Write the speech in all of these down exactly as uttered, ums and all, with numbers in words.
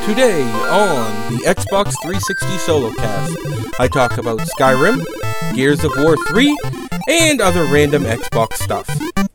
Today on the Xbox three sixty Solocast, I talk about Skyrim, Gears of War three, and other random Xbox stuff.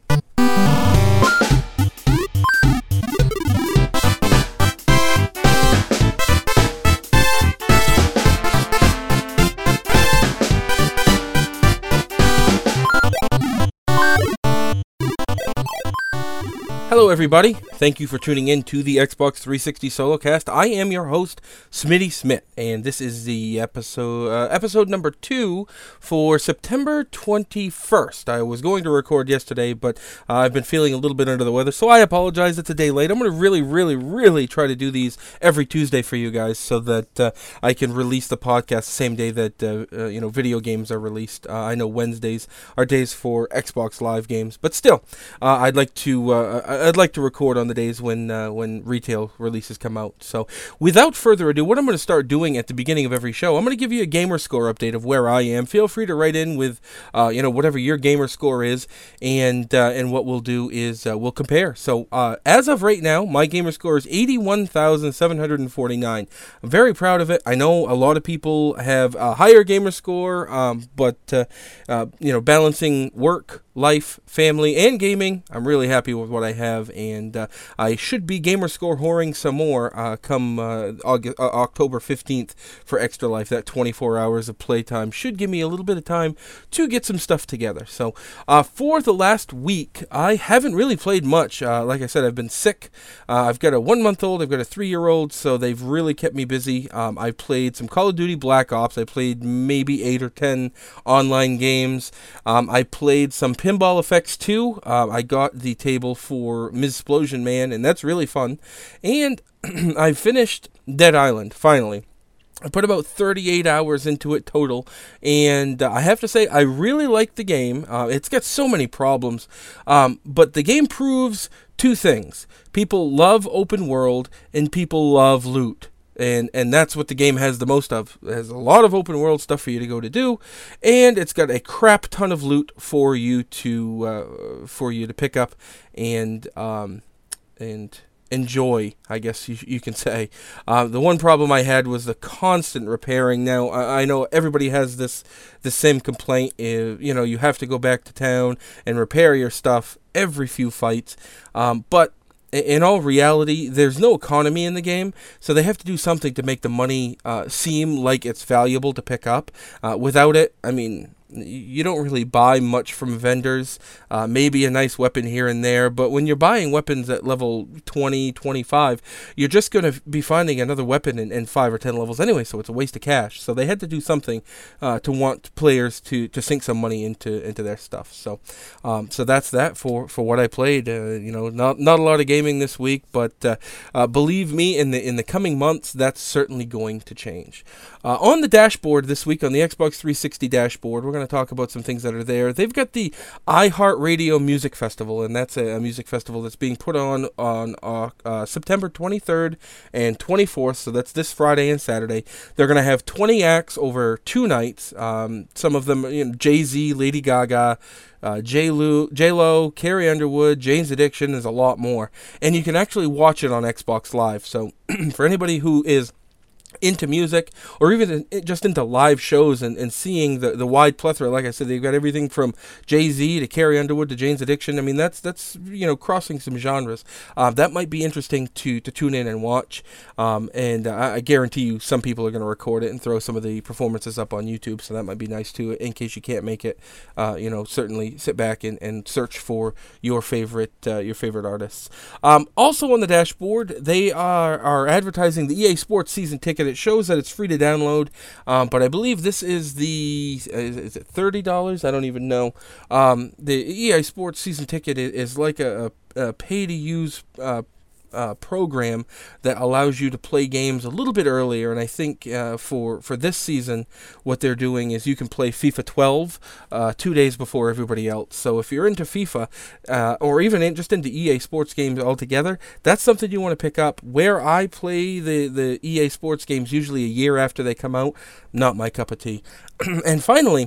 Hello everybody, thank you for tuning in to the Xbox three sixty Solocast. I am your host, Smitty Smith, and this is the episode uh, episode number two for September twenty-first. I was going to record yesterday, but uh, I've been feeling a little bit under the weather, so I apologize, it's a day late. I'm going to really, really, really try to do these every Tuesday for you guys so that uh, I can release the podcast the same day that uh, uh, you know video games are released. Uh, I know Wednesdays are days for Xbox Live games, but still, uh, I'd like to... Uh, I'd like to record on the days when uh, when retail releases come out. So without further ado, what I'm going to start doing at the beginning of every show, I'm going to give you a gamer score update of where I am. Feel free to write in with uh, you know whatever your gamer score is, and uh, and what we'll do is uh, we'll compare. So uh, as of right now, my gamer score is eighty-one thousand seven hundred forty-nine. I'm very proud of it. I know a lot of people have a higher gamer score, um, but uh, uh, you know balancing work, life, family, and gaming, I'm really happy with what I have, and uh, I should be gamer score whoring some more uh, come uh, August, uh, October fifteenth for Extra Life. That twenty-four hours of playtime should give me a little bit of time to get some stuff together. So uh, for the last week, I haven't really played much. Uh, like I said, I've been sick. Uh, I've got a one-month-old, I've got a three-year-old, so they've really kept me busy. Um, I played some Call of Duty Black Ops. I played maybe eight or ten online games. Um, I played some Pinball Effects two. Uh, I got the table for Mizplosion Man, and that's really fun. And I finished Dead Island, finally. I put about thirty-eight hours into it total, and uh, I have to say, I really like the game. Uh, it's got so many problems, um, but the game proves two things. People love open world, and people love loot. And and that's what the game has the most of. It has a lot of open world stuff for you to go to do, and it's got a crap ton of loot for you to uh, for you to pick up and um, and enjoy, I guess you, you can say. Uh, the one problem I had was the constant repairing. Now I, I know everybody has this the same complaint. Uh, you know, you have to go back to town and repair your stuff every few fights, um, but in all reality, there's no economy in the game, so they have to do something to make the money uh, seem like it's valuable to pick up. Uh, without it, I mean, you don't really buy much from vendors, uh, maybe a nice weapon here and there, but when you're buying weapons at level twenty, twenty-five, you're just going to be finding another weapon in, in five or ten levels anyway, so it's a waste of cash. So they had to do something uh, to want players to, to sink some money into into their stuff. So um, so that's that for, for what I played. Uh, you know, not not a lot of gaming this week, but uh, uh, believe me, in the in the coming months, that's certainly going to change. Uh, on the dashboard this week, on the Xbox three sixty dashboard, we're going to talk about some things that are there. They've got the iHeartRadio Music Festival, and that's a, a music festival that's being put on on uh, uh, September twenty-third and twenty-fourth, so that's this Friday and Saturday. They're going to have twenty acts over two nights. Um, some of them, you know, Jay-Z, Lady Gaga, Uh, J-Lo, J-Lo, Carrie Underwood, Jane's Addiction, there's a lot more. And you can actually watch it on Xbox Live. So for anybody who is into music, or even in, just into live shows and, and seeing the, the wide plethora, like I said, they've got everything from Jay-Z to Carrie Underwood to Jane's Addiction. I mean, that's that's you know crossing some genres. Uh, that might be interesting to to tune in and watch. Um, and uh, I guarantee you, some people are going to record it and throw some of the performances up on YouTube. So that might be nice too, in case you can't make it. Uh, you know, certainly sit back and, and search for your favorite uh, your favorite artists. Um, also on the dashboard, they are are advertising the E A Sports season ticket. It shows that it's free to download, um, but I believe this is the uh, is it thirty dollars? I don't even know. Um, the E A Sports season ticket is, is like a, a pay to use uh, uh, program that allows you to play games a little bit earlier. And I think uh, for for this season, what they're doing is you can play FIFA twelve uh, two days before everybody else. So if you're into FIFA uh, or even in, just into E A Sports games altogether, that's something you want to pick up. Where I play the the E A Sports games usually a year after they come out, not my cup of tea. And finally,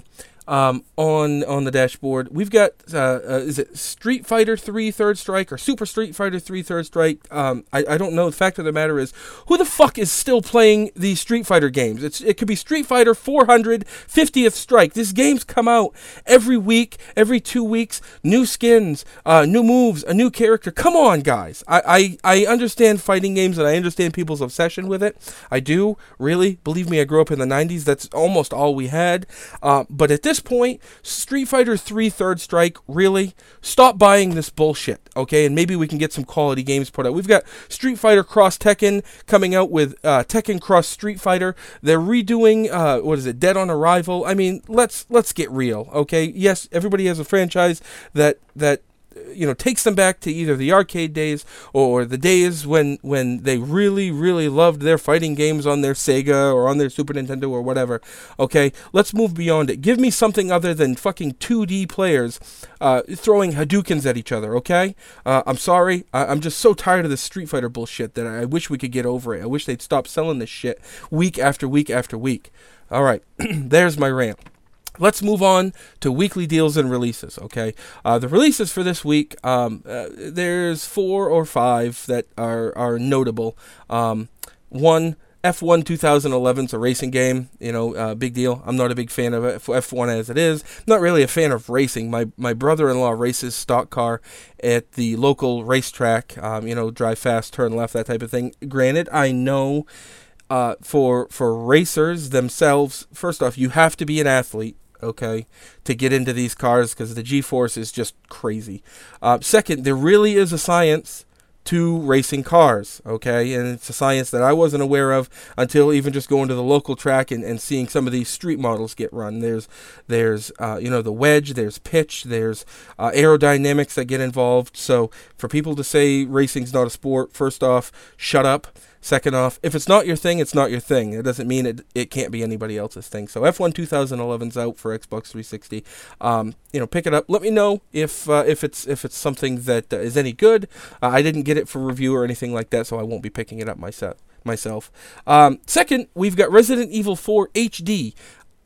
um, on on the dashboard. We've got uh, uh, is it Street Fighter three Third Strike or Super Street Fighter three Third Strike? Um, I, I don't know. The fact of the matter is, who the fuck is still playing these Street Fighter games? It's it could be Street Fighter four hundred fiftieth Strike. These games come out every week, every two weeks. New skins, uh, new moves, a new character. Come on, guys. I, I I understand fighting games and I understand people's obsession with it. I do, really. Believe me, I grew up in the nineties. That's almost all we had. Uh, but at this point, Street Fighter three Third Strike, really? Stop buying this bullshit, okay? And maybe we can get some quality games put out. We've got Street Fighter Cross Tekken coming out with uh, Tekken Cross Street Fighter. They're redoing, uh, what is it, Dead on Arrival. I mean, let's let's get real, okay? Yes, everybody has a franchise that that you know takes them back to either the arcade days or the days when when they really really loved their fighting games on their Sega or on their Super Nintendo or whatever. Okay, let's move beyond it. Give me something other than fucking two D players uh, throwing Hadoukens at each other. Okay, uh, I'm sorry, I- I'm just so tired of this Street Fighter bullshit that I wish we could get over it. I wish they'd stop selling this shit week after week after week. All right, there's my rant. Let's move on to weekly deals and releases, okay? Uh, the releases for this week, um, uh, there's four or five that are, are notable. Um, one, F one twenty eleven is a racing game, you know, uh, big deal. I'm not a big fan of F one as it is. Not really a fan of racing. My my brother-in-law races stock car at the local racetrack, um, you know, drive fast, turn left, that type of thing. Granted, I know uh, for for racers themselves, first off, you have to be an athlete, okay, to get into these cars because the G-force is just crazy. Uh, second, there really is a science to racing cars, okay, and it's a science that I wasn't aware of until even just going to the local track and, and seeing some of these street models get run. There's, there's, uh, you know, the wedge, there's pitch, there's uh, aerodynamics that get involved. So for people to say racing's not a sport, first off, shut up. Second off, if it's not your thing, it's not your thing. It doesn't mean it it can't be anybody else's thing. So F one twenty eleven's out for Xbox three sixty. Um, you know, pick it up. Let me know if uh, if it's if it's something that uh, is any good. Uh, I didn't get it for review or anything like that, so I won't be picking it up myself. Myself. Um, second, we've got Resident Evil four H D.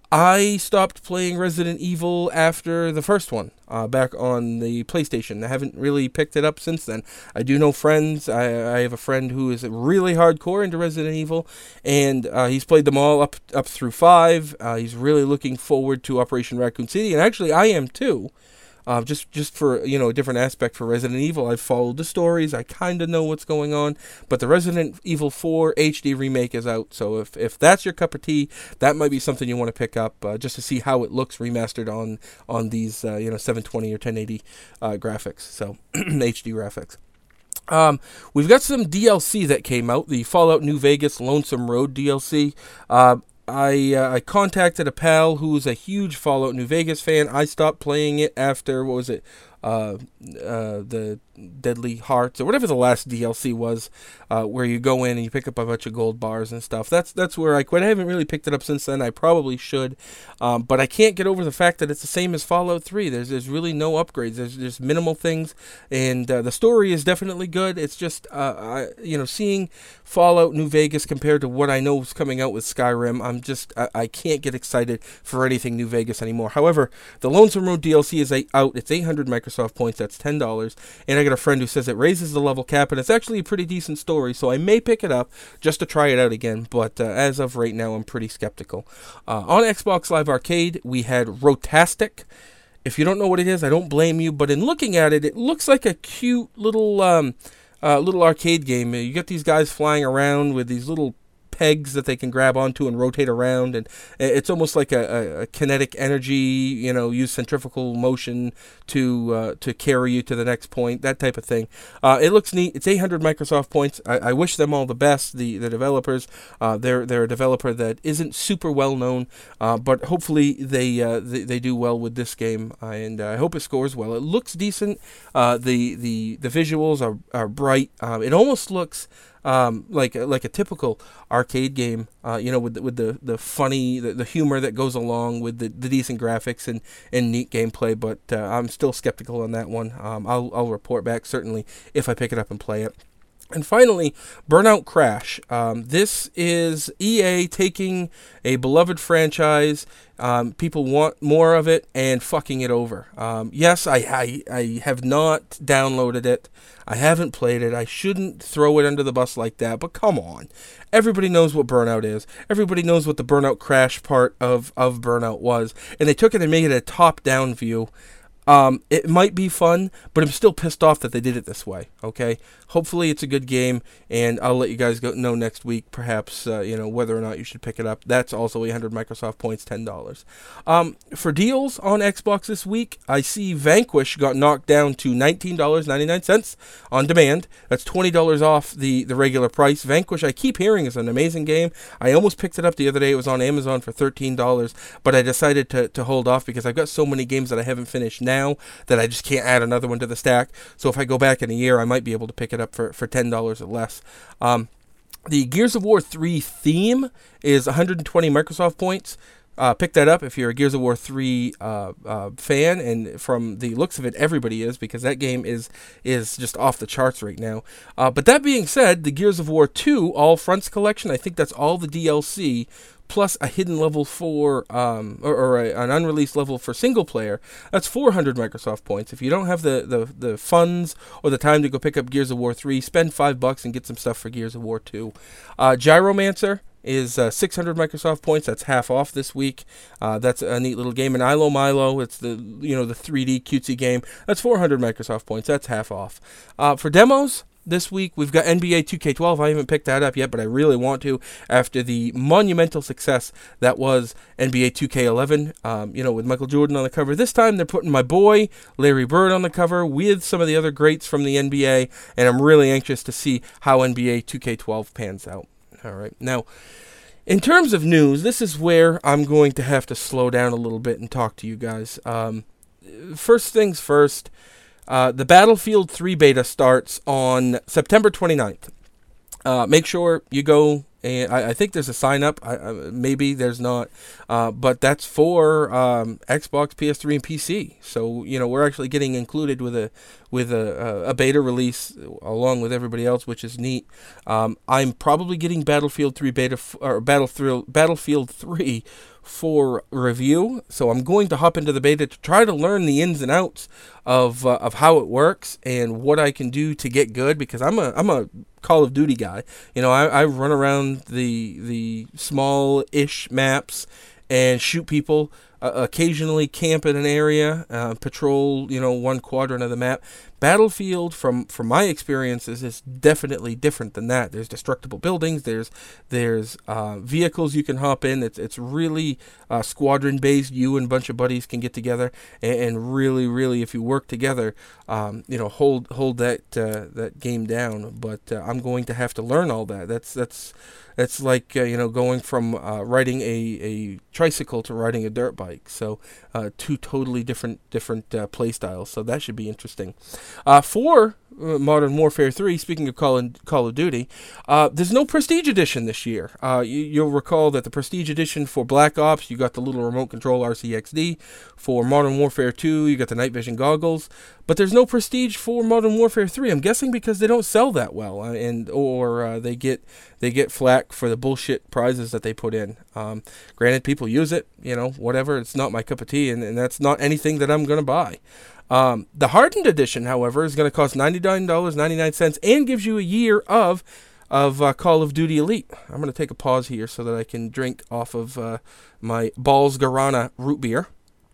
I stopped playing Resident Evil after the first one, uh, back on the PlayStation. I haven't really picked it up since then. I do know friends. I, I have a friend who is really hardcore into Resident Evil, and uh, he's played them all up up through five. Uh, he's really looking forward to Operation Raccoon City, and actually I am too. Uh, just just for, you know, a different aspect for Resident Evil. I've followed the stories. I kind of know what's going on. But the Resident Evil four H D remake is out. So if, if that's your cup of tea, that might be something you want to pick up uh, just to see how it looks remastered on on these, uh, you know, seven twenty or ten eighty uh, graphics. So H D graphics. Um, we've got some D L C that came out. The Fallout New Vegas Lonesome Road D L C. Uh, I uh, I contacted a pal who's a huge Fallout New Vegas fan. I stopped playing it after, what was it, uh, uh, the Deadly Hearts, or whatever the last D L C was, uh, where you go in and you pick up a bunch of gold bars and stuff. That's that's where I quit. I haven't really picked it up since then. I probably should, um, but I can't get over the fact that it's the same as Fallout three. There's there's really no upgrades. There's just minimal things, and uh, the story is definitely good. It's just uh, I, you know, seeing Fallout New Vegas compared to what I know is coming out with Skyrim, I'm just I, I can't get excited for anything New Vegas anymore. However, the Lonesome Road D L C is a, out. It's eight hundred Microsoft points. That's ten dollars, and I got a friend who says it raises the level cap, and it's actually a pretty decent story, so I may pick it up just to try it out again, but uh, as of right now, I'm pretty skeptical. Uh, on Xbox Live Arcade, we had Rotastic. If you don't know what it is, I don't blame you, but in looking at it, it looks like a cute little um, uh, little arcade game. You got these guys flying around with these little pegs that they can grab onto and rotate around, and it's almost like a, a, a kinetic energy, you know, use centrifugal motion to uh, to carry you to the next point, that type of thing. Uh, it looks neat. It's eight hundred Microsoft points. I, I wish them all the best, the the developers. Uh, they're they're a developer that isn't super well known, uh, but hopefully they, uh, they they do well with this game, and uh, I hope it scores well. It looks decent. Uh, the the the visuals are are bright. Uh, it almost looks Um, like like a typical arcade game, uh, you know, with the, with the the funny, the, the humor that goes along with the, the decent graphics and, and neat gameplay. But uh, I'm still skeptical on that one. Um, I'll I'll report back certainly if I pick it up and play it. And finally, Burnout Crash. Um, this is E A taking a beloved franchise. Um, people want more of it and fucking it over. Um, yes, I, I I have not downloaded it. I haven't played it. I shouldn't throw it under the bus like that. But come on, everybody knows what Burnout is. Everybody knows what the Burnout Crash part of of Burnout was, and they took it and made it a top-down view. Um, it might be fun, but I'm still pissed off that they did it this way, okay? Hopefully it's a good game, and I'll let you guys go know next week, perhaps, uh, you know, whether or not you should pick it up. That's also eight hundred Microsoft points, ten dollars. Um, for deals on Xbox this week, I see Vanquish got knocked down to nineteen dollars and ninety-nine cents on demand. That's twenty dollars off the, the regular price. Vanquish, I keep hearing, is an amazing game. I almost picked it up the other day. It was on Amazon for thirteen dollars, but I decided to, to hold off because I've got so many games that I haven't finished now that I just can't add another one to the stack. So if I go back in a year, I might be able to pick it up for, for ten dollars or less. Um, the Gears of War three theme is one hundred twenty Microsoft points. Uh, pick that up if you're a Gears of War three uh, uh, fan, and from the looks of it, everybody is, because that game is is just off the charts right now. Uh, but that being said, the Gears of War two All Fronts collection, I think that's all the D L C, plus a hidden level for, um, or, or a, an unreleased level for single player. That's four hundred Microsoft points. If you don't have the, the, the funds or the time to go pick up Gears of War three, spend five bucks and get some stuff for Gears of War two. Uh, Gyromancer is uh, six hundred Microsoft points. That's half off this week. Uh, that's a neat little game. And Ilo Milo, it's the, you know, the three D cutesy game. That's four hundred Microsoft points. That's half off. Uh, for demos, this week we've got N B A two K twelve. I haven't picked that up yet, but I really want to after the monumental success that was N B A two K eleven, um, you know, with Michael Jordan on the cover. This time they're putting my boy Larry Bird on the cover with some of the other greats from the N B A, and I'm really anxious to see how N B A two K twelve pans out. All right. Now, in terms of news, this is where I'm going to have to slow down a little bit and talk to you guys. Um, first things first, uh, the Battlefield three beta starts on September twenty-ninth. Uh, make sure you go, and I, I think there's a sign up. I, I, maybe there's not, uh, but that's for um, Xbox, P S three, and P C. So you know we're actually getting included with a with a, a beta release along with everybody else, which is neat. Um, I'm probably getting Battlefield three beta f- or Battlefield Battlefield three for review. So I'm going to hop into the beta to try to learn the ins and outs of uh, of how it works and what I can do to get good, because I'm a I'm a Call of Duty guy. You know, I, I run around the the small-ish maps and shoot people. Uh, occasionally camp in an area, uh, patrol, you know, one quadrant of the map. Battlefield, from from my experiences, is definitely different than that. There's destructible buildings. There's there's uh, vehicles you can hop in. It's it's really uh, squadron based. You and a bunch of buddies can get together and, and really, really, if you work together, um, you know, hold hold that uh, that game down. But uh, I'm going to have to learn all that. That's that's. It's like, uh, you know, going from uh, riding a, a tricycle to riding a dirt bike. So uh, two totally different different uh, play styles. So that should be interesting. Uh, for uh, Modern Warfare three, speaking of Call, in, Call of Duty, uh, there's no Prestige Edition this year. Uh, you, you'll recall that the Prestige Edition for Black Ops, you got the little remote control R C X D. For Modern Warfare two, you got the night vision goggles. But there's no Prestige for Modern Warfare three. I'm guessing because they don't sell that well, uh, and or uh, they get they get flack for the bullshit prizes that they put in. Um, granted, people use it, you know, whatever. It's not my cup of tea, and, and that's not anything that I'm going to buy. Um, the Hardened Edition, however, is going to cost ninety-nine dollars and ninety-nine cents and gives you a year of of uh, Call of Duty Elite. I'm going to take a pause here so that I can drink off of uh, my Balls Guarana root beer.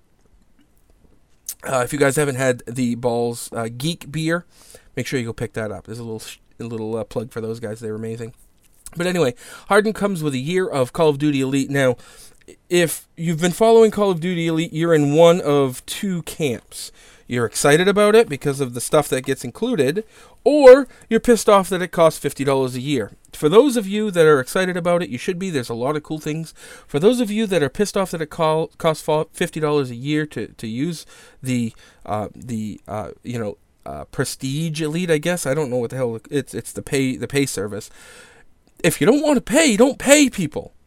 Uh, if you guys haven't had the Balls uh, Geek beer, make sure you go pick that up. There's a little sh- a little uh, plug for those guys. They're amazing. But anyway, Hardened comes with a year of Call of Duty Elite. Now, if you've been following Call of Duty Elite, you're in one of two camps. You're excited about it because of the stuff that gets included, or you're pissed off that it costs fifty dollars a year. For those of you that are excited about it, you should be. There's a lot of cool things. For those of you that are pissed off that it call, costs fifty dollars a year to, to use the, uh, the uh, you know, uh, Prestige Elite, I guess. I don't know what the hell it's. It's the pay the pay service. If you don't want to pay, don't pay, people.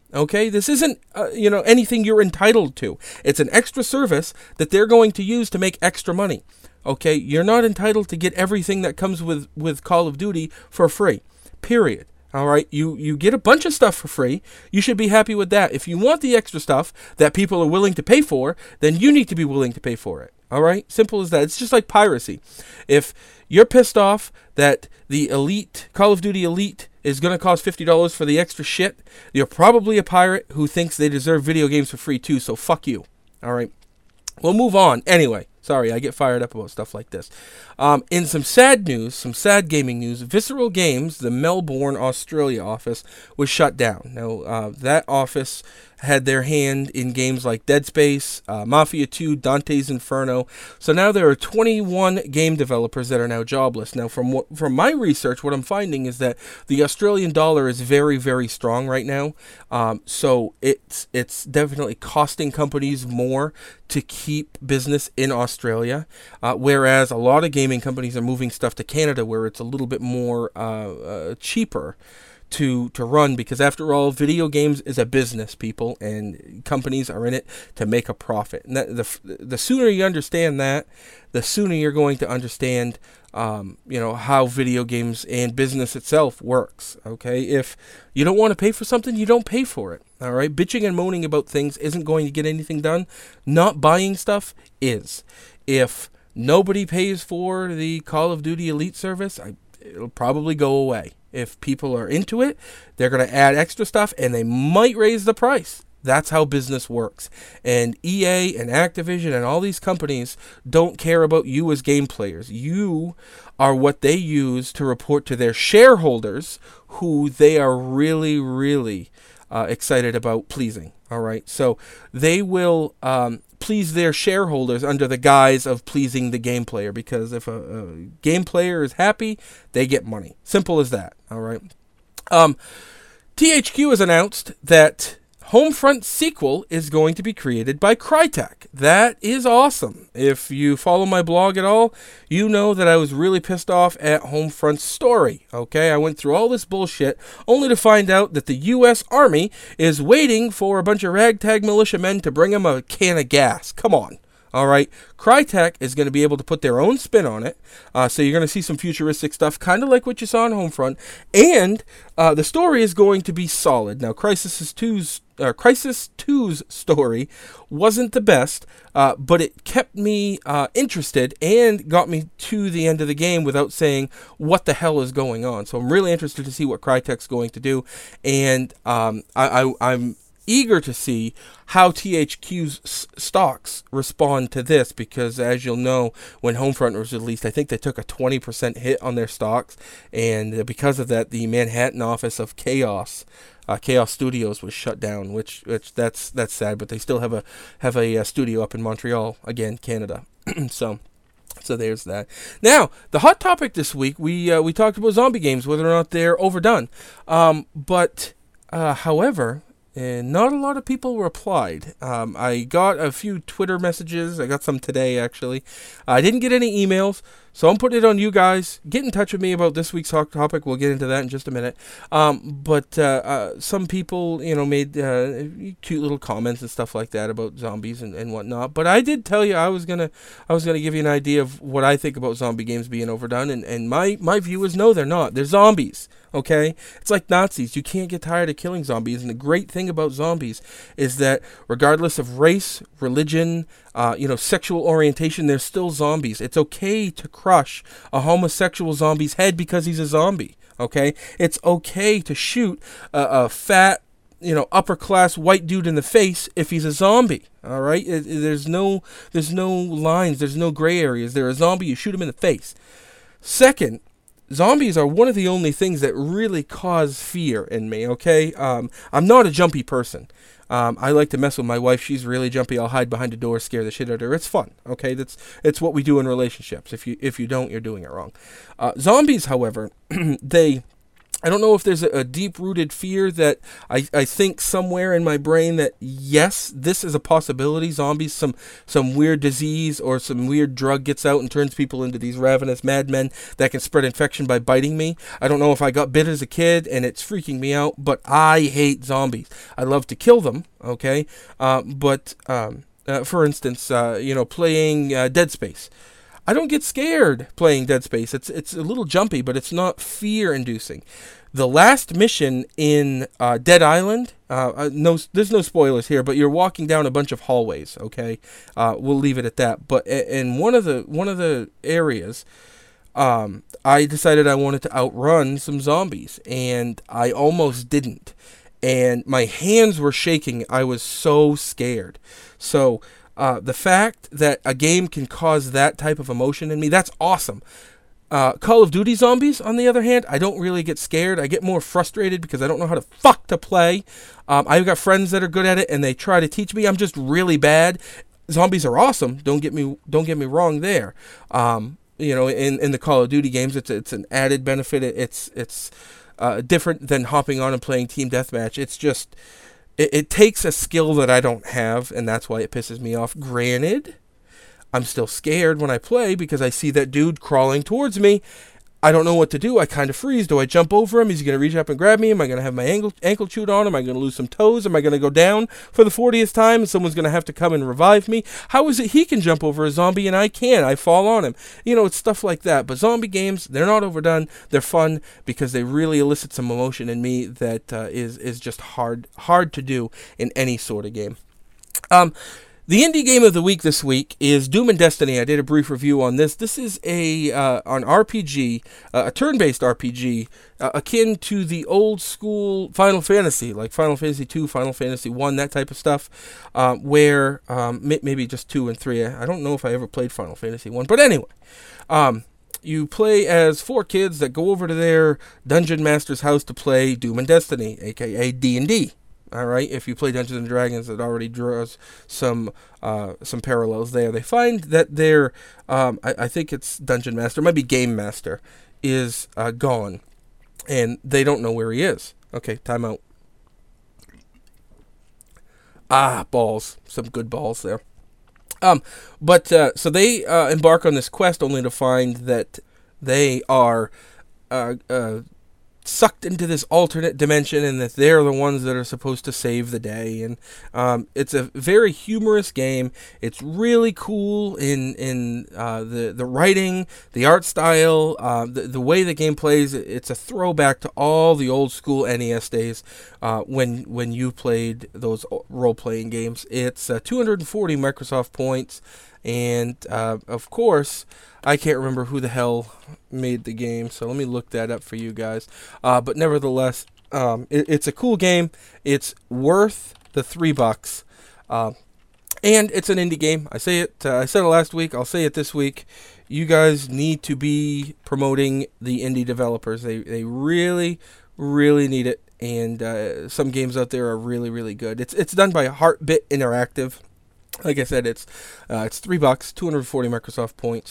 Okay, this isn't uh, you know anything you're entitled to. It's an extra service that they're going to use to make extra money. Okay, you're not entitled to get everything that comes with with Call of Duty for free. Period. All right, you you get a bunch of stuff for free. You should be happy with that. If you want the extra stuff that people are willing to pay for, then you need to be willing to pay for it. All right, simple as that. It's just like piracy. If you're pissed off that the Elite Call of Duty Elite is going to cost fifty dollars for the extra shit, you're probably a pirate who thinks they deserve video games for free too. So fuck you. All right, we'll move on. Anyway. Sorry, I get fired up about stuff like this. Um, in some sad news, some sad gaming news, Visceral Games, the Melbourne, Australia office, was shut down. Now, uh, that office had their hand in games like Dead Space, uh, Mafia two, Dante's Inferno. So now there are twenty-one game developers that are now jobless. Now, from what, from my research, what I'm finding is that the Australian dollar is very, very strong right now. Um, so it's it's definitely costing companies more to keep business in Australia, uh, whereas a lot of gaming companies are moving stuff to Canada, where it's a little bit more uh, uh, cheaper to to run, because after all, video games is a business, people, and companies are in it to make a profit. And that, the the sooner you understand that, the sooner you're going to understand um, you know how video games and business itself works. Okay, if you don't want to pay for something, you don't pay for it. All right, bitching and moaning about things isn't going to get anything done. Not buying stuff is. If nobody pays for the Call of Duty Elite service, I, it'll probably go away. If people are into it, they're going to add extra stuff, and they might raise the price. That's how business works. And E A and Activision and all these companies don't care about you as game players. You are what they use to report to their shareholders, who they are really, really uh, excited about pleasing. All right, so they will um, please their shareholders under the guise of pleasing the game player, because if a, a game player is happy, they get money. Simple as that. All right. Um, T H Q has announced that Homefront sequel is going to be created by Crytek. That is awesome. If you follow my blog at all, you know that I was really pissed off at Homefront's story. Okay, I went through all this bullshit only to find out that the U S Army is waiting for a bunch of ragtag militiamen to bring them a can of gas. Come on. All right, Crytek is going to be able to put their own spin on it, uh, so you're going to see some futuristic stuff, kind of like what you saw in Homefront, and uh, the story is going to be solid. Now, Crysis two's, uh, Crysis two's story wasn't the best, uh, but it kept me uh, interested and got me to the end of the game without saying what the hell is going on. So I'm really interested to see what Crytek's going to do, and um, I, I, I'm eager to see how T H Q's s- stocks respond to this, because as you'll know, when Homefront was released, I think they took a twenty percent hit on their stocks, and uh, because of that, the Manhattan office of Chaos, uh, Chaos Studios, was shut down, which which that's that's sad, but they still have a have a, uh studio up in Montreal, again, Canada. so So there's that. Now, the hot topic this week, we uh, we talked about zombie games, whether or not they're overdone, um, but uh, however, and not a lot of people replied. Um, I got a few Twitter messages. I got some today, actually. I didn't get any emails, so I'm putting it on you guys. Get in touch with me about this week's hot topic. We'll get into that in just a minute. Um, but uh, uh, some people, you know, made uh, cute little comments and stuff like that about zombies and, and whatnot. But I did tell you I was gonna, I was gonna give you an idea of what I think about zombie games being overdone, and, and my my view is no, they're not. They're zombies. Okay, it's like Nazis. You can't get tired of killing zombies, and the great thing about zombies is that regardless of race, religion, uh, you know, sexual orientation, they're still zombies. It's okay to crush a homosexual zombie's head because he's a zombie. Okay, it's okay to shoot a, a fat, you know, upper class white dude in the face if he's a zombie. All right, it, it, there's no there's no lines, there's no gray areas. They're a zombie. You shoot him in the face. Second, zombies are one of the only things that really cause fear in me, okay? Um, I'm not a jumpy person. Um, I like to mess with my wife. She's really jumpy. I'll hide behind a door, scare the shit out of her. It's fun, okay? That's it's what we do in relationships. If you if you don't, you're doing it wrong. Uh, zombies, however, they I don't know if there's a, a deep-rooted fear that I, I think somewhere in my brain that, yes, this is a possibility. Zombies, some some weird disease or some weird drug gets out and turns people into these ravenous madmen that can spread infection by biting me. I don't know if I got bit as a kid and it's freaking me out, but I hate zombies. I love to kill them, okay? Uh, but, um, uh, for instance, uh, you know, playing uh, Dead Space. I don't get scared playing Dead Space. It's it's a little jumpy, but it's not fear-inducing. The last mission in uh, Dead Island, uh, no, there's no spoilers here, but you're walking down a bunch of hallways. Okay, uh, we'll leave it at that. But in one of the one of the areas, um, I decided I wanted to outrun some zombies, and I almost didn't. And my hands were shaking. I was so scared. So. Uh, the fact that a game can cause that type of emotion in me, that's awesome. Uh, Call of Duty Zombies, on the other hand, I don't really get scared. I get more frustrated because I don't know how to fuck to play. Um, I've got friends that are good at it, and they try to teach me. I'm just really bad. Zombies are awesome. Don't get me don't get me wrong there. Um, you know, in, in the Call of Duty games, it's it's an added benefit. It's it's uh, different than hopping on and playing Team Deathmatch. It's just... It, it takes a skill that I don't have, and that's why it pisses me off. Granted, I'm still scared when I play because I see that dude crawling towards me. I don't know what to do. I kind of freeze. Do I jump over him? Is he going to reach up and grab me? Am I going to have my ankle, ankle chewed on? Am I going to lose some toes? Am I going to go down for the fortieth time and someone's going to have to come and revive me? How is it he can jump over a zombie and I can't? I fall on him. You know, it's stuff like that. But zombie games, they're not overdone. They're fun because they really elicit some emotion in me that uh, is is just hard hard to do in any sort of game. Um... The indie game of the week this week is Doom and Destiny. I did a brief review on this. This is a uh, an R P G, uh, a turn-based R P G, uh, akin to the old school Final Fantasy, like Final Fantasy two, Final Fantasy one, that type of stuff, uh, where um, may- maybe just two and three. I don't know if I ever played Final Fantasy one, but anyway, um, you play as four kids that go over to their dungeon master's house to play Doom and Destiny, aka D and D. All right, if you play Dungeons and Dragons, it already draws some uh, some parallels there. They find that their, um, I, I think it's Dungeon Master, it might be Game Master, is uh, gone, and they don't know where he is. Okay, time out. Ah, balls, some good balls there. Um, but uh, so they uh, embark on this quest only to find that they are. Uh, uh, sucked into this alternate dimension and that they're the ones that are supposed to save the day. And um, it's a very humorous game. It's really cool in in uh, the the writing, the art style, uh, the the way the game plays. It's a throwback to all the old school N E S days uh, when when you played those role playing games. It's uh, two hundred forty Microsoft points. And, uh, of course, I can't remember who the hell made the game, so let me look that up for you guys. Uh, but nevertheless, um, it, it's a cool game. It's worth the three bucks. Uh, and it's an indie game. I say it. Uh, I said it last week. I'll say it this week. You guys need to be promoting the indie developers. They they really, really need it. And uh, some games out there are really, really good. It's it's done by Heartbit Interactive. Like I said, it's uh, it's three bucks, two hundred forty Microsoft points,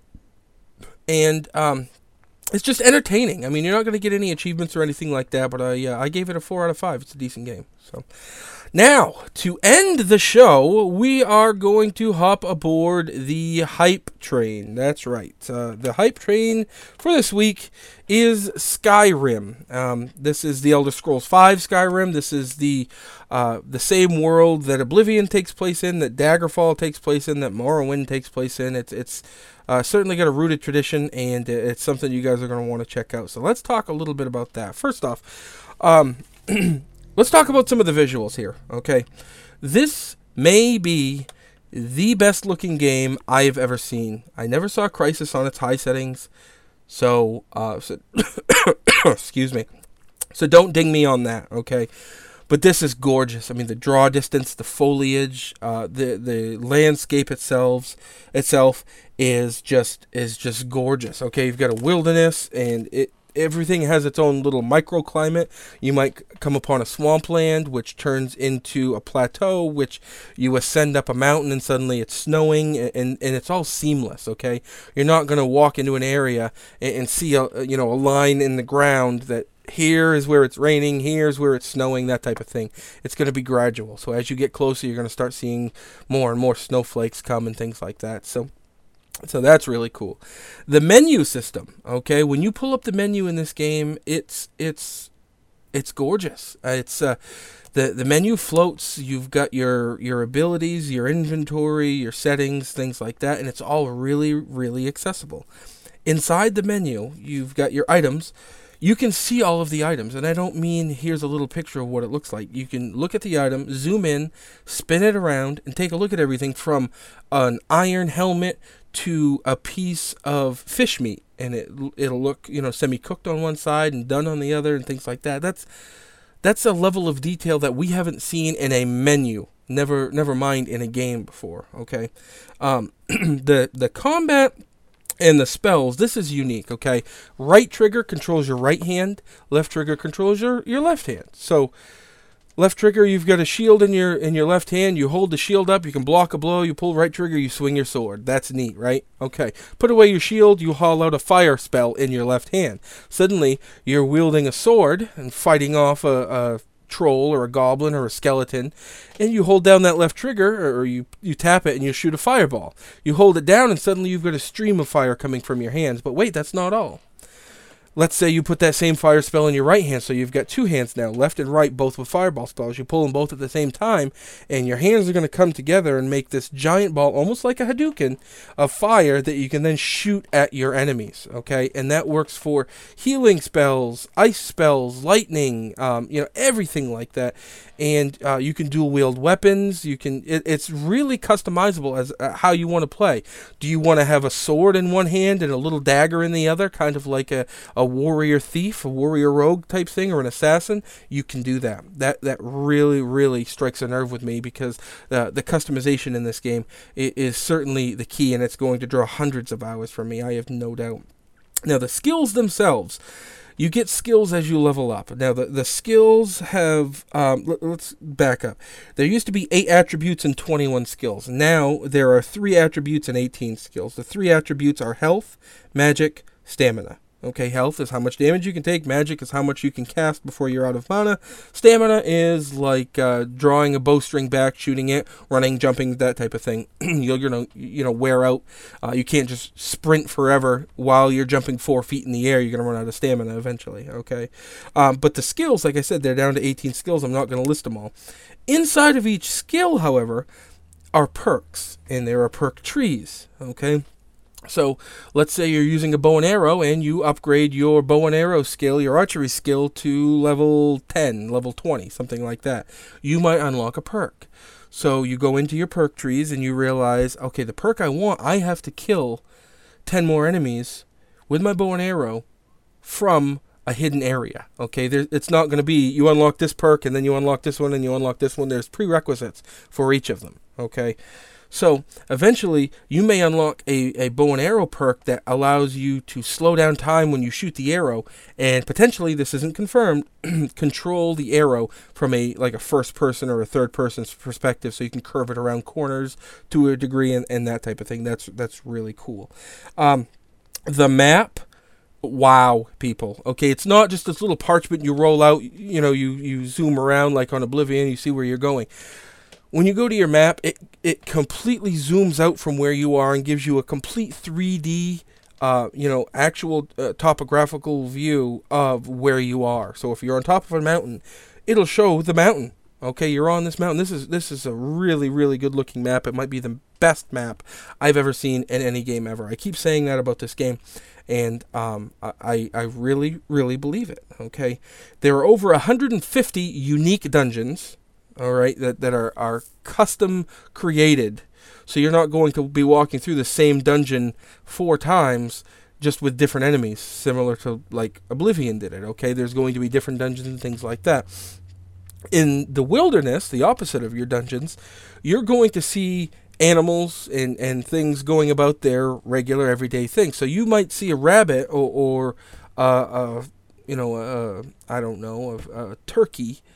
and um, it's just entertaining. I mean, you're not going to get any achievements or anything like that, but I uh, I gave it a four out of five. It's a decent game. So now to end the show, we are going to hop aboard the hype train. That's right. Uh, the hype train for this week is Skyrim. Um, this is the Elder Scrolls five Skyrim. This is the uh, the same world that Oblivion takes place in, that Daggerfall takes place in, that Morrowind takes place in. It's it's uh, certainly got a rooted tradition, and it's something you guys are going to want to check out. So let's talk a little bit about that. First off, um, let's talk about some of the visuals here. Okay, this may be the best looking game I've ever seen. I never saw Crysis on its high settings. So, uh, so excuse me. So don't ding me on that, okay? But this is gorgeous. I mean, the draw distance, the foliage, uh, the the landscape itself itself is just is just gorgeous. Okay, you've got a wilderness, and it everything has its own little microclimate. You might come upon a swampland, which turns into a plateau, which you ascend up a mountain, and suddenly it's snowing, and, and it's all seamless, okay? You're not going to walk into an area and, and see a, you know, a line in the ground that here is where it's raining, here's where it's snowing, that type of thing. It's going to be gradual. So as you get closer, you're going to start seeing more and more snowflakes come and things like that. So so that's really cool. The menu system, okay, when you pull up the menu in this game, it's it's it's gorgeous. Uh, it's uh, the the menu floats. You've got your your abilities, your inventory, your settings, things like that, and it's all really really accessible. Inside the menu, you've got your items. You can see all of the items, and I don't mean here's a little picture of what it looks like. You can look at the item, zoom in, spin it around, and take a look at everything from an iron helmet to a piece of fish meat, and it it'll look, you know, semi-cooked on one side and done on the other, and things like that. That's that's a level of detail that we haven't seen in a menu. Never never mind in a game before. Okay, um, the the combat. And the spells, this is unique, okay? Right trigger controls your right hand. Left trigger controls your, your left hand. So, left trigger, you've got a shield in your in your left hand. You hold the shield up. You can block a blow. You pull right trigger. You swing your sword. That's neat, right? Okay. Put away your shield. You haul out a fire spell in your left hand. Suddenly, you're wielding a sword and fighting off a... a troll or a goblin or a skeleton, and you hold down that left trigger, or you you tap it and you shoot a fireball. You hold it down and suddenly you've got a stream of fire coming from your hands. But wait, that's not all. Let's say you put that same fire spell in your right hand, so you've got two hands now, left and right, both with fireball spells. You pull them both at the same time, and your hands are going to come together and make this giant ball, almost like a Hadouken, of fire that you can then shoot at your enemies, okay? And that works for healing spells, ice spells, lightning, um, you know, everything like that. And uh, you can dual wield weapons. You can. It, it's really customizable as uh, how you want to play. Do you want to have a sword in one hand and a little dagger in the other, kind of like a, a warrior thief, a warrior rogue type thing, or an assassin? You can do that. That that really really strikes a nerve with me, because uh, the customization in this game is, is certainly the key, and it's going to draw hundreds of hours from me. I have no doubt. Now the skills themselves. You get skills as you level up. Now, the, the skills have... Um, let, let's back up. There used to be eight attributes and twenty-one skills. Now, there are three attributes and eighteen skills. The three attributes are health, magic, stamina. Okay, health is how much damage you can take. Magic is how much you can cast before you're out of mana. Stamina is like uh, drawing a bowstring back, shooting it, running, jumping, that type of thing. You're gonna, you know, wear out. Uh, you can't just sprint forever while you're jumping four feet in the air. You're gonna run out of stamina eventually. Okay, um, but the skills, like I said, they're down to eighteen skills. I'm not gonna list them all. Inside of each skill, however, are perks, and there are perk trees. Okay. So, let's say you're using a bow and arrow, and you upgrade your bow and arrow skill, your archery skill, to level ten, level twenty, something like that. You might unlock a perk. So, you go into your perk trees, and you realize, okay, the perk I want, I have to kill ten more enemies with my bow and arrow from a hidden area. Okay, there, it's not going to be, you unlock this perk, and then you unlock this one, and you unlock this one. There's prerequisites for each of them. Okay. So, eventually, you may unlock a, a bow and arrow perk that allows you to slow down time when you shoot the arrow, and potentially, this isn't confirmed, control the arrow from a like a first person or a third person's perspective, so you can curve it around corners to a degree, and, and that type of thing. That's that's really cool. Um, the map, wow, people. Okay, it's not just this little parchment you roll out, you know, you, you zoom around like on Oblivion, you see where you're going. When you go to your map, it, it completely zooms out from where you are and gives you a complete three D, uh, you know, actual uh, topographical view of where you are. So if you're on top of a mountain, it'll show the mountain. Okay, you're on this mountain. This is this is a really, really good looking map. It might be the best map I've ever seen in any game ever. I keep saying that about this game, and um, I, I really, really believe it. Okay, there are over one hundred fifty unique dungeons. All right, that, that are, are custom created. So you're not going to be walking through the same dungeon four times just with different enemies, similar to like Oblivion did it. Okay, there's going to be different dungeons and things like that. In the wilderness, the opposite of your dungeons, you're going to see animals and, and things going about their regular everyday things. So you might see a rabbit or, or uh, uh, you know, uh, I don't know, a, a turkey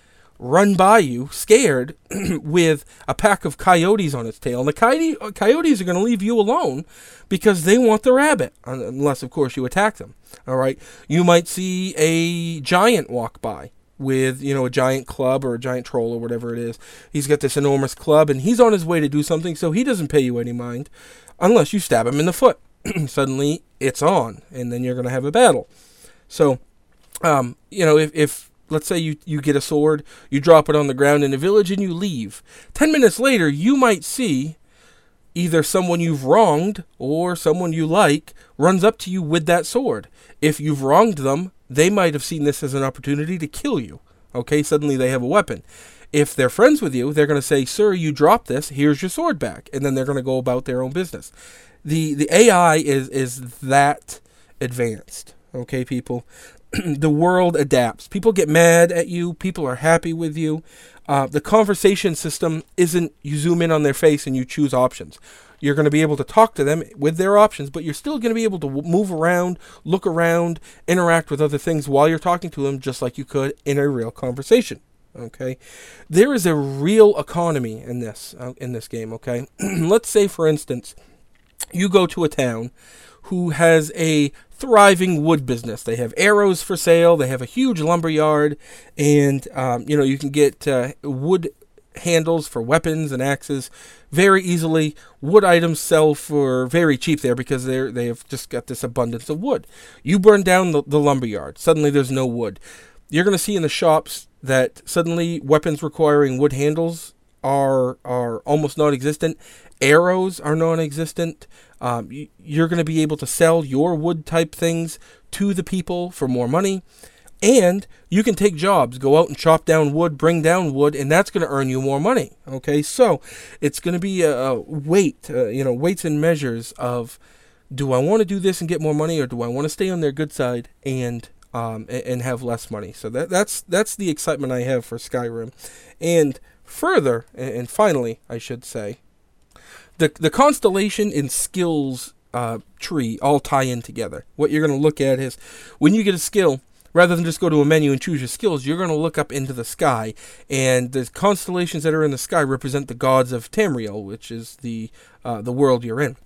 run by you, scared, with a pack of coyotes on its tail. And the coyote, coyotes are going to leave you alone because they want the rabbit, unless, of course, you attack them. All right. You might see a giant walk by with, you know, a giant club or a giant troll or whatever it is. He's got this enormous club, and he's on his way to do something, so he doesn't pay you any mind unless you stab him in the foot. Suddenly, it's on, and then you're going to have a battle. So, um, you know, if, if let's say you, you get a sword, you drop it on the ground in a village, and you leave. Ten minutes later, you might see either someone you've wronged or someone you like runs up to you with that sword. If you've wronged them, they might have seen this as an opportunity to kill you. Okay, suddenly they have a weapon. If they're friends with you, they're going to say, sir, you dropped this, here's your sword back. And then they're going to go about their own business. The the A I is, is that advanced. Okay, people? The world adapts. People get mad at you. People are happy with you. Uh, the conversation system isn't you zoom in on their face and you choose options. You're going to be able to talk to them with their options, but you're still going to be able to w- move around, look around, interact with other things while you're talking to them, just like you could in a real conversation. Okay, there is a real economy in this uh, in this game. Okay, let's say, for instance, you go to a town who has a thriving wood business. They have arrows for sale. They have a huge lumber yard, and um, you know you can get uh, wood handles for weapons and axes very easily. Wood items sell for very cheap there because they they have just got this abundance of wood. You burn down the, the lumber yard. Suddenly there's no wood. You're going to see in the shops that suddenly weapons requiring wood handles are are almost non-existent. Arrows are non-existent. Um, you're going to be able to sell your wood type things to the people for more money. And you can take jobs, go out and chop down wood, bring down wood, and that's going to earn you more money. Okay, so it's going to be a, a weight, uh, you know, weights and measures of, do I want to do this and get more money, or do I want to stay on their good side and um, and, and have less money? So that that's that's the excitement I have for Skyrim. And further, and, and finally, I should say, the the constellation and skills uh, tree all tie in together. What you're going to look at is when you get a skill, rather than just go to a menu and choose your skills, you're going to look up into the sky, and the constellations that are in the sky represent the gods of Tamriel, which is the uh, the world you're in.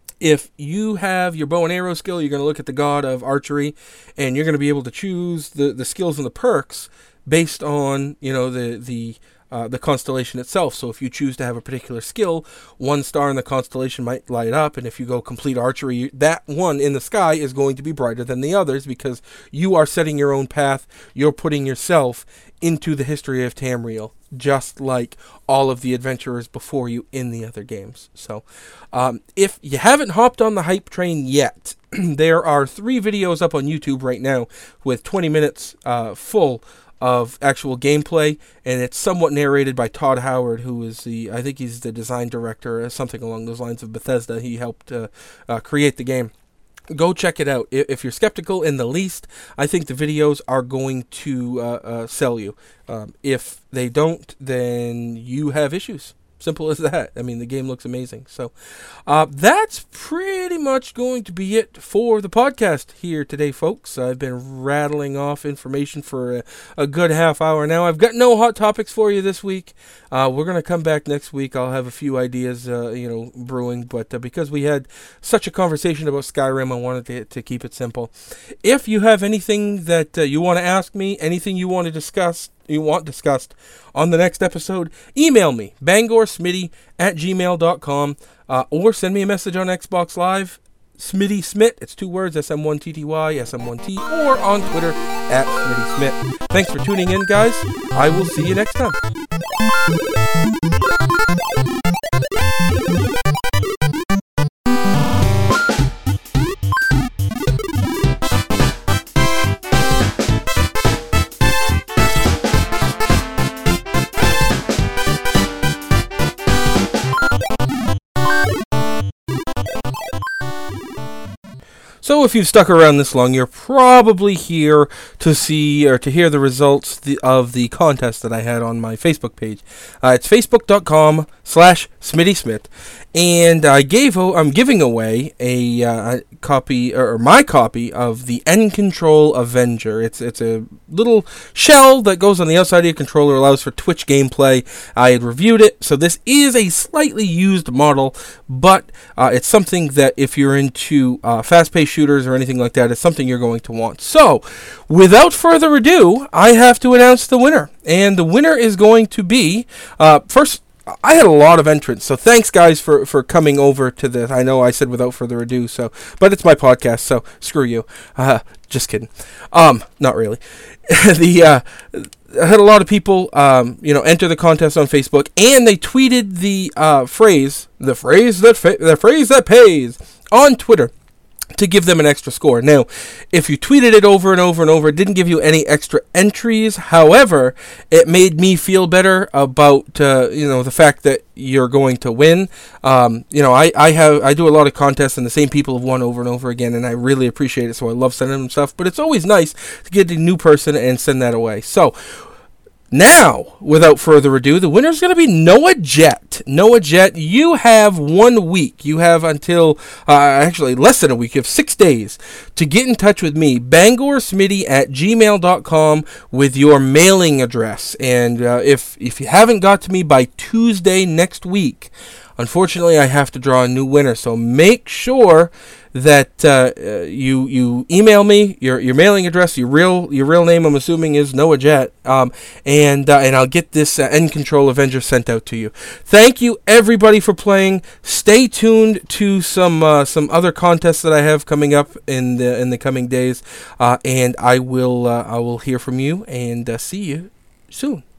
If you have your bow and arrow skill, you're going to look at the god of archery, and you're going to be able to choose the, the skills and the perks based on, you know, the the Uh, the constellation itself. So if you choose to have a particular skill, one star in the constellation might light up, and if you go complete archery, that one in the sky is going to be brighter than the others because you are setting your own path. You're putting yourself into the history of Tamriel, just like all of the adventurers before you in the other games. So um, if you haven't hopped on the hype train yet, there are three videos up on YouTube right now with twenty minutes uh, full of actual gameplay, and it's somewhat narrated by Todd Howard, who is the, I think he's the design director or something along those lines of Bethesda. He helped uh, uh, create the game. Go check it out. If you're skeptical in the least, I think the videos are going to uh, uh, sell you. Um, if they don't, then you have issues. Simple as that. I mean, the game looks amazing. So uh, that's pretty much going to be it for the podcast here today, folks. I've been rattling off information for a, a good half hour now. I've got no hot topics for you this week. Uh, we're going to come back next week. I'll have a few ideas, uh, you know, brewing. But uh, because we had such a conversation about Skyrim, I wanted to, to keep it simple. If you have anything that uh, you want to ask me, anything you want to discuss, you want discussed on the next episode, email me, bangorsmitty at gmail dot com, uh, or send me a message on Xbox Live, Smitty Smith, it's two words, S M one T T Y, S M one T, or on Twitter, at Smitty Smith. Thanks for tuning in, guys. I will see you next time. So if you've stuck around this long, you're probably here to see or to hear the results the, of the contest that I had on my Facebook page. Uh, it's facebook.com slash Smitty Smith. And I gave, I'm giving away a uh, copy, or my copy of the End Control Avenger. It's it's a little shell that goes on the outside of your controller, allows for Twitch gameplay. I had reviewed it, so this is a slightly used model, but uh, it's something that if you're into uh, fast-paced shooters or anything like that, it's something you're going to want. So, without further ado, I have to announce the winner. And the winner is going to be, uh, first, I had a lot of entrants, so thanks guys for, for coming over to this. I know I said without further ado, so but it's my podcast, so screw you. Uh, just kidding. Um, not really. the uh, I had a lot of people, um, you know, enter the contest on Facebook, and they tweeted the uh, phrase, the phrase that fa- the phrase that pays on Twitter, to give them an extra score. Now, if you tweeted it over and over and over, it didn't give you any extra entries. However, it made me feel better about, uh, you know, the fact that you're going to win. Um, you know, I, I have, I do a lot of contests and the same people have won over and over again, and I really appreciate it. So I love sending them stuff, but it's always nice to get a new person and send that away. So, now, without further ado, the winner is going to be Noah Jet. Noah Jet, you have one week. You have until, uh, actually, less than a week. You have six days to get in touch with me, bangorsmitty at gmail dot com, with your mailing address. And uh, if, if you haven't got to me by Tuesday next week, unfortunately, I have to draw a new winner. So make sure that uh, uh, you you email me your your mailing address, your real your real name. I'm assuming is Noah Jet, um, and uh, and I'll get this uh, End Control Avenger sent out to you. Thank you everybody for playing. Stay tuned to some uh, some other contests that I have coming up in the in the coming days, uh, and I will uh, I will hear from you and uh, see you soon.